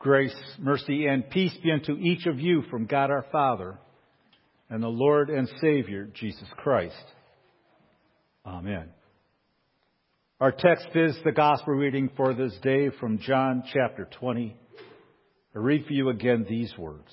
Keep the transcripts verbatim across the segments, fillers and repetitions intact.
Grace, mercy, and peace be unto each of you from God our Father and the Lord and Savior, Jesus Christ. Amen. Our text is the gospel reading for this day from John chapter twenty. I read for you again these words.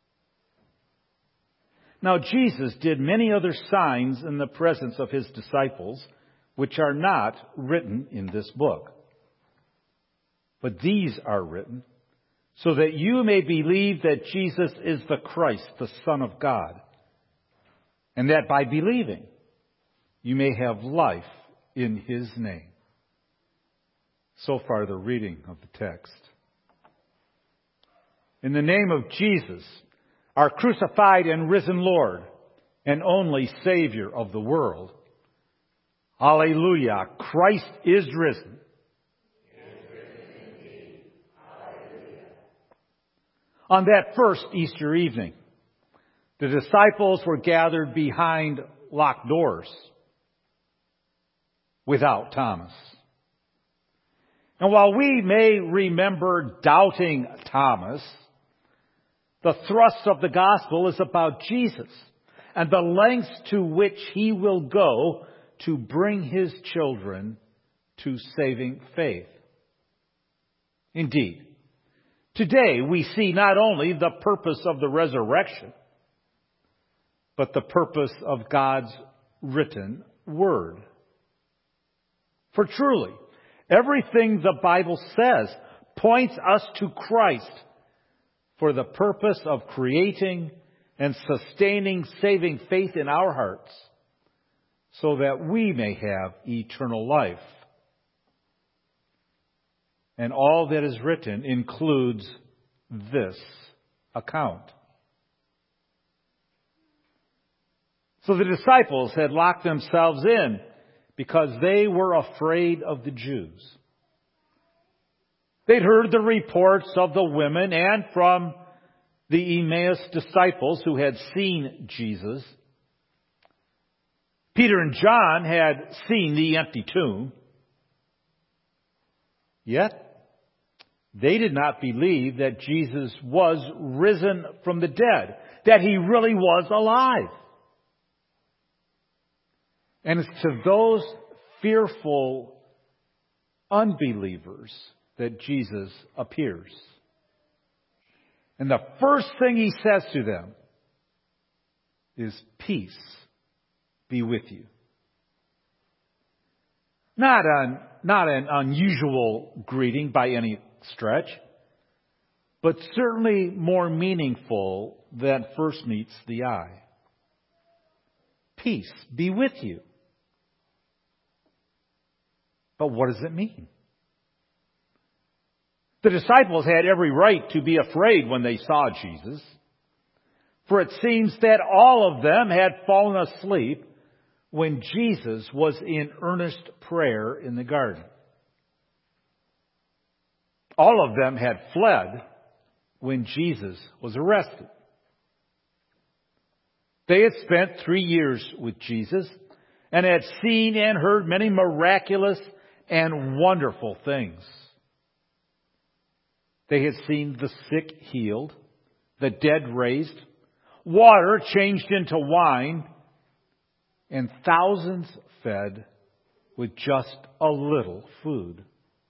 Now Jesus did many other signs in the presence of his disciples, which are not written in this book. But these are written, so that you may believe that Jesus is the Christ, the Son of God, and that by believing you may have life in his name. So far, the reading of the text. In the name of Jesus, our crucified and risen Lord, and only Savior of the world. Alleluia! Christ is risen. On that first Easter evening, the disciples were gathered behind locked doors without Thomas. And while we may remember doubting Thomas, the thrust of the gospel is about Jesus and the lengths to which he will go to bring his children to saving faith. Indeed, today we see not only the purpose of the resurrection, but the purpose of God's written word. For truly, everything the Bible says points us to Christ for the purpose of creating and sustaining saving faith in our hearts, so that we may have eternal life. And all that is written includes this account. So the disciples had locked themselves in because they were afraid of the Jews. They'd heard the reports of the women and from the Emmaus disciples who had seen Jesus. Peter and John had seen the empty tomb. Yet, they did not believe that Jesus was risen from the dead, that he really was alive. And it's to those fearful unbelievers that Jesus appears. And the first thing he says to them is, "Peace be with you." Not an, not an unusual greeting by any stretch, but certainly more meaningful than first meets the eye. Peace be with you. But what does it mean? The disciples had every right to be afraid when they saw Jesus, for it seems that all of them had fallen asleep when Jesus was in earnest prayer in the garden. All of them had fled when Jesus was arrested. They had spent three years with Jesus and had seen and heard many miraculous and wonderful things. They had seen the sick healed, the dead raised, water changed into wine, and thousands fed with just a little food.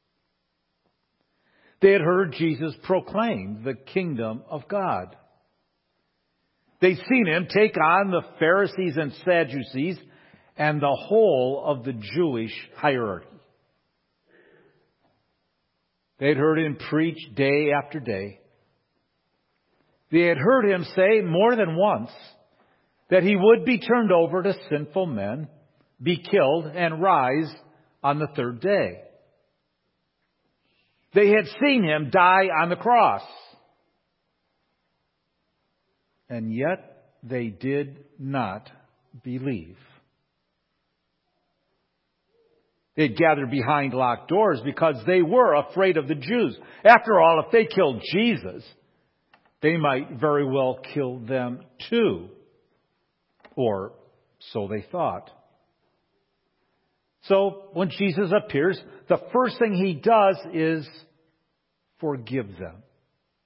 They had heard Jesus proclaim the kingdom of God. They'd seen him take on the Pharisees and Sadducees and the whole of the Jewish hierarchy. They'd heard him preach day after day. They had heard him say more than once that he would be turned over to sinful men, be killed, and rise on the third day. They had seen him die on the cross. And yet they did not believe. They'd gathered behind locked doors because they were afraid of the Jews. After all, if they killed Jesus, they might very well kill them too. Or so they thought. So when Jesus appears, the first thing he does is forgive them.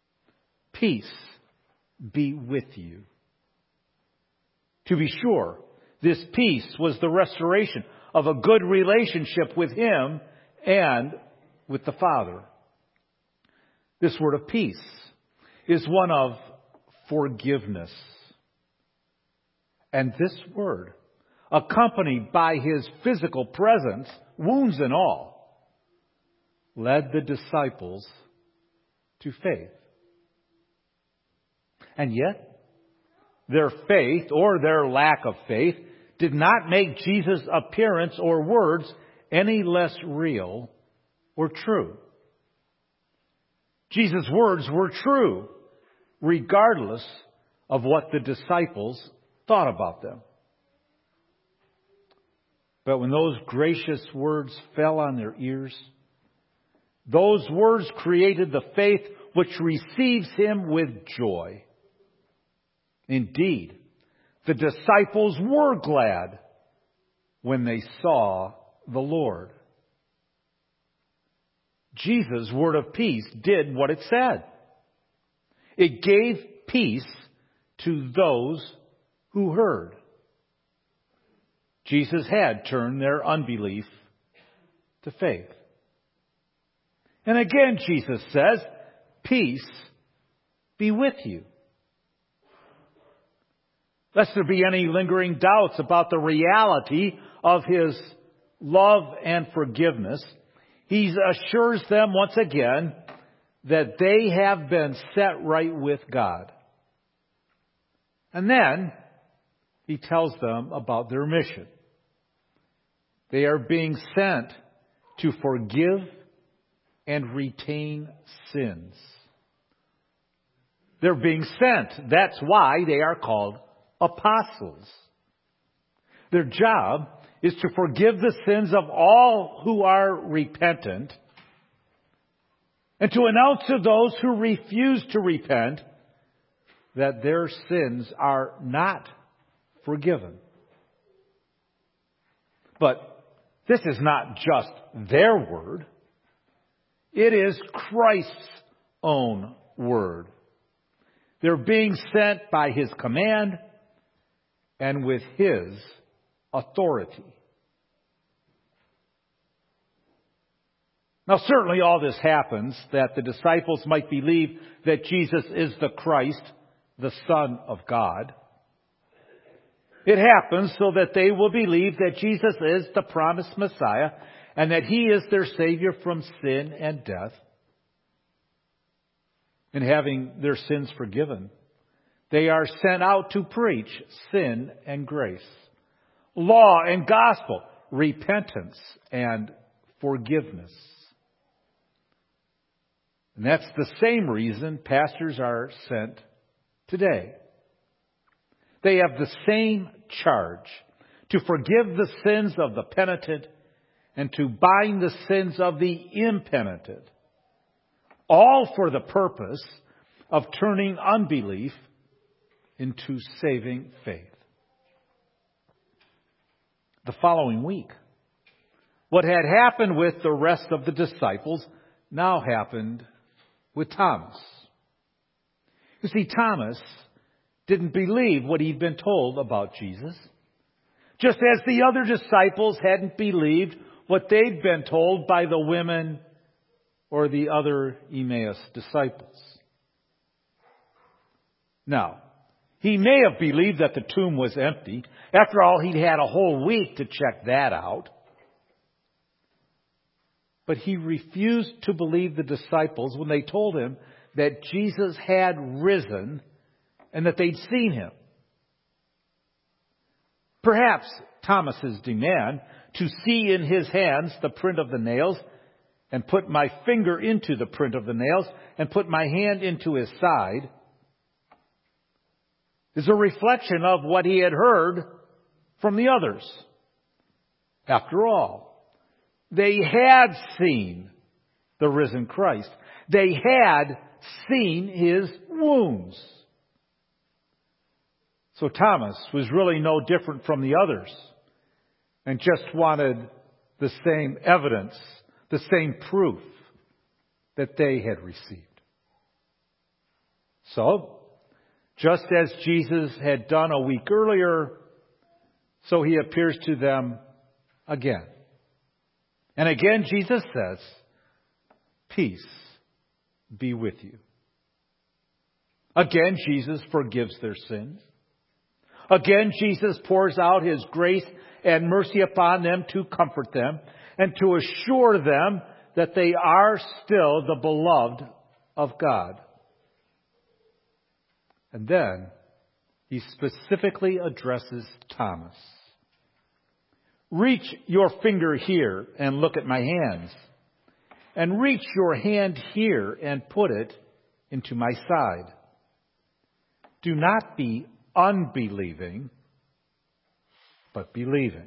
peace be with you. To be sure, this peace was the restoration of a good relationship with Him and with the Father. This word of peace is one of forgiveness. And this word, accompanied by His physical presence, wounds and all, led the disciples to faith. And yet, their faith or their lack of faith did not make Jesus' appearance or words any less real or true. Jesus' words were true, regardless of what the disciples thought about them. But when those gracious words fell on their ears, those words created the faith which receives Him with joy. Indeed, the disciples were glad when they saw the Lord. Jesus' word of peace did what it said. It gave peace to those who heard. Jesus had turned their unbelief to faith. And again, Jesus says, peace be with you. Lest there be any lingering doubts about the reality of His love and forgiveness, He assures them once again that they have been set right with God. And then He tells them about their mission. They are being sent to forgive and retain sins. They're being sent. That's why they are called apostles. Their job is to forgive the sins of all who are repentant and to announce to those who refuse to repent that their sins are not forgiven. But this is not just their word. It is Christ's own word. They're being sent by His command and with His authority. Now, certainly all this happens that the disciples might believe that Jesus is the Christ, the Son of God. It happens so that they will believe that Jesus is the promised Messiah and that He is their Savior from sin and death. And having their sins forgiven, they are sent out to preach sin and grace, law and gospel, repentance and forgiveness. And that's the same reason pastors are sent today. They have the same charge to forgive the sins of the penitent and to bind the sins of the impenitent, all for the purpose of turning unbelief into saving faith. The following week, what had happened with the rest of the disciples now happened with Thomas. You see, Thomas didn't believe what he'd been told about Jesus, just as the other disciples hadn't believed what they'd been told by the women or the other Emmaus disciples. Now, he may have believed that the tomb was empty. After all, he'd had a whole week to check that out. But he refused to believe the disciples when they told him that Jesus had risen and that they'd seen Him. Perhaps Thomas's demand to see in his hands the print of the nails and put my finger into the print of the nails and put my hand into His side is a reflection of what he had heard from the others. After all, they had seen the risen Christ. They had seen His wounds. So Thomas was really no different from the others and just wanted the same evidence, the same proof that they had received. So, just as Jesus had done a week earlier, so he appears to them again. And again, Jesus says, "Peace be with you." Again, Jesus forgives their sins. Again, Jesus pours out His grace and mercy upon them to comfort them and to assure them that they are still the beloved of God. And then He specifically addresses Thomas. "Reach your finger here and look at my hands. And reach your hand here and put it into my side. Do not be unbelieving, but believing."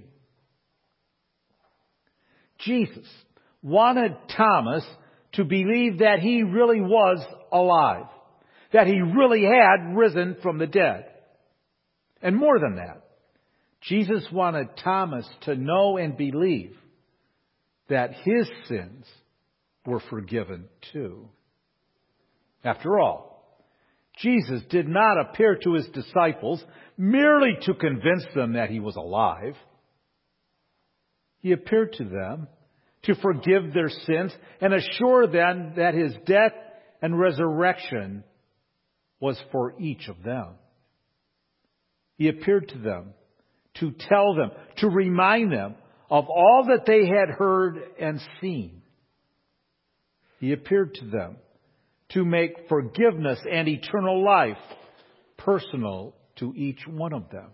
Jesus wanted Thomas to believe that he really was alive, that he really had risen from the dead. And more than that, Jesus wanted Thomas to know and believe that his sins were forgiven too. After all, Jesus did not appear to His disciples merely to convince them that He was alive. He appeared to them to forgive their sins and assure them that His death and resurrection was for each of them. He appeared to them to tell them, to remind them of all that they had heard and seen. He appeared to them to make forgiveness and eternal life personal to each one of them.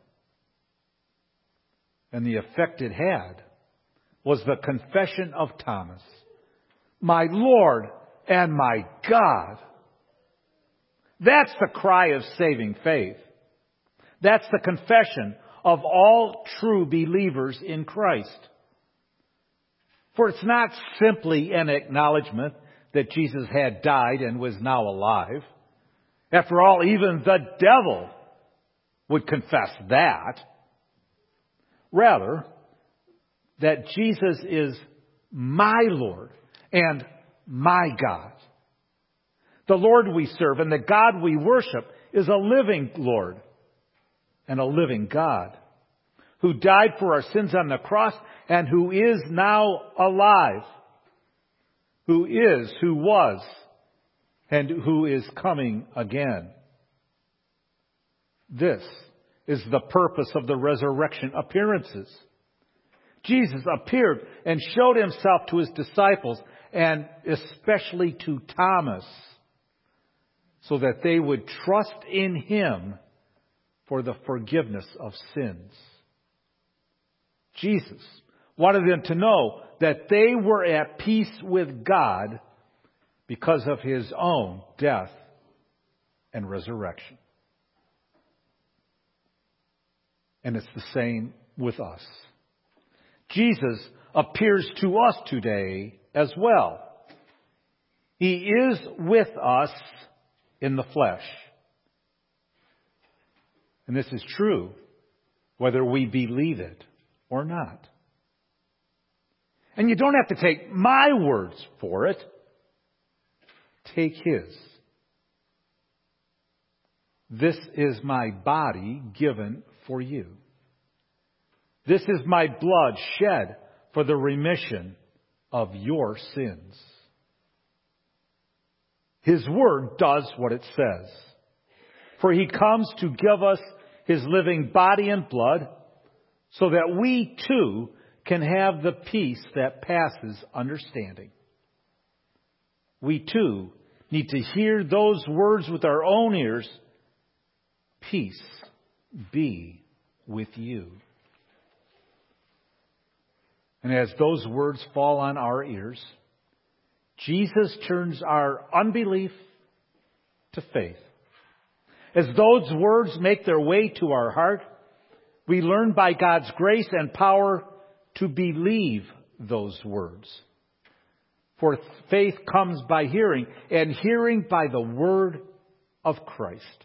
And the effect it had was the confession of Thomas, "My Lord and my God." That's the cry of saving faith. That's the confession of all true believers in Christ. For it's not simply an acknowledgement that Jesus had died and was now alive. After all, even the devil would confess that. Rather, that Jesus is my Lord and my God. The Lord we serve and the God we worship is a living Lord and a living God who died for our sins on the cross and who is now alive, who is, who was, and who is coming again. This is the purpose of the resurrection appearances. Jesus appeared and showed Himself to His disciples and especially to Thomas so that they would trust in Him for the forgiveness of sins. Jesus wanted them to know that they were at peace with God because of His own death and resurrection. And it's the same with us. Jesus appears to us today as well. He is with us in the flesh. And this is true whether we believe it or not. And you don't have to take my words for it. Take His. "This is my body given for you. This is my blood shed for the remission of your sins." His word does what it says. For He comes to give us His living body and blood so that we too can have the peace that passes understanding. We too need to hear those words with our own ears. "Peace be with you." And as those words fall on our ears, Jesus turns our unbelief to faith. As those words make their way to our heart, we learn by God's grace and power to believe those words. For faith comes by hearing, and hearing by the word of Christ.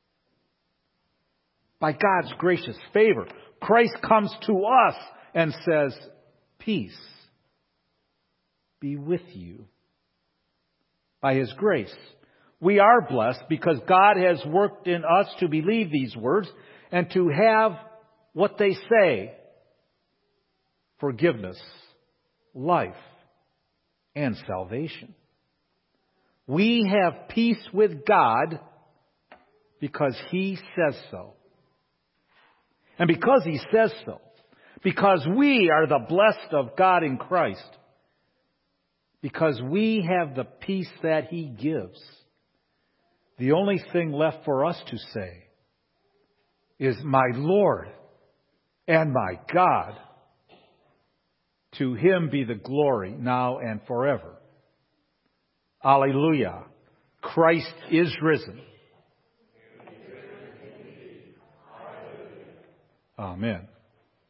By God's gracious favor, Christ comes to us and says, "Peace be with you." By His grace, We are blessed because God has worked in us to believe these words and to have what they say: forgiveness, life, and salvation. We have peace with God because He says so. And because He says so, because we are the blessed of God in Christ, because we have the peace that He gives, the only thing left for us to say is, my Lord and my God. To Him be the glory now and forever. Alleluia. Christ is risen. Amen.